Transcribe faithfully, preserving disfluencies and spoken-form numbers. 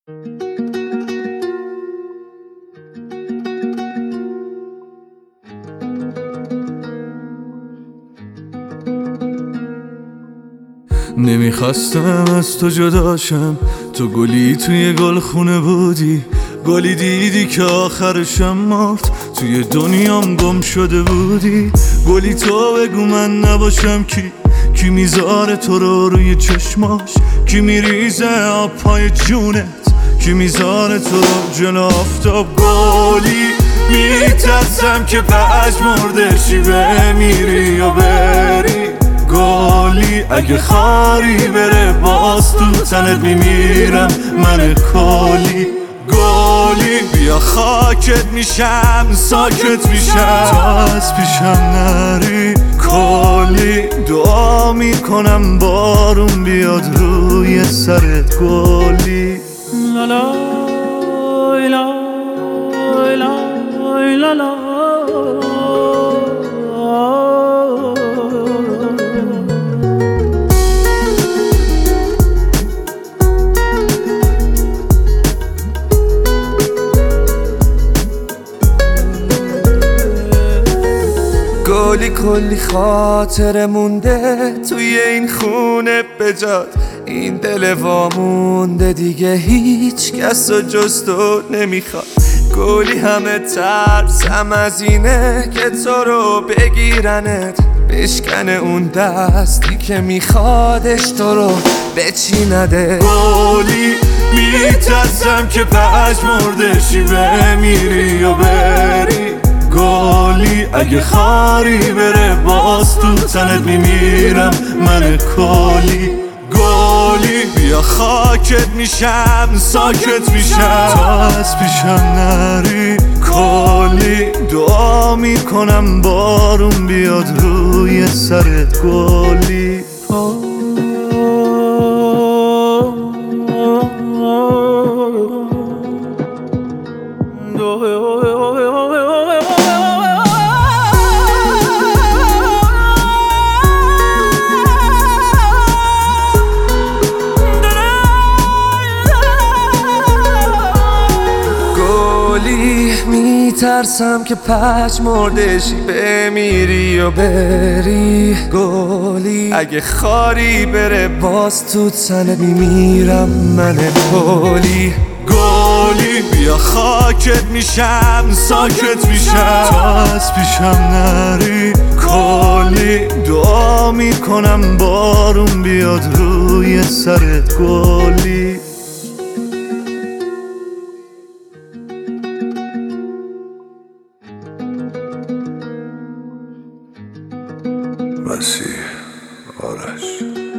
نمیخواستم از تو جداشم، تو گلی توی گل خونه بودی، گلی دیدی که آخرشم مرد، توی دنیام گم شده بودی. گلی تو بگو من نباشم کی، کی میذاره تو رو روی چشماش، کی میریزه آب پای جونت، کی میذاره تو رو جلو آفتاب. گلی میترسم که پژمردشی بمیری یا بری، گلی اگه خاری بره باز تو تنت میمیرم من کلی. گلی بیا خاکت میشم ساکت میشم تا از پیشم نری. کلی دعا میکنم بارون بیاد روی سرت گلی. لالا لا لا لا لا گلی کلی خاطر مونده توی این خونه بجات، این دل وامونده دیگه هیچ کس و جز تو نمیخواد. گلی همه ترسم از اینه که تو رو بگیرنت، بشکنه اون دستی که میخوادش تو رو بچینده. گلی میترسم که پژمردشی بمیری یا بری، گلی اگه خاری بره باز تو تنت میمیرم من کلی. گلی بیا خاکت میشم ساکت میشم تا از پیشم نری. کلی دعا میکنم بارون بیاد روی سرت گلی. میترسم که پژمردشی بمیری و بری، گلی اگه خاری بره باز تو تنت میمیرم من کلی. گلی بیا خاکت میشم ساکت میشم تا از پیشم نری. کلی دعا میکنم بارون بیاد روی سرت گلی. مسیح آرش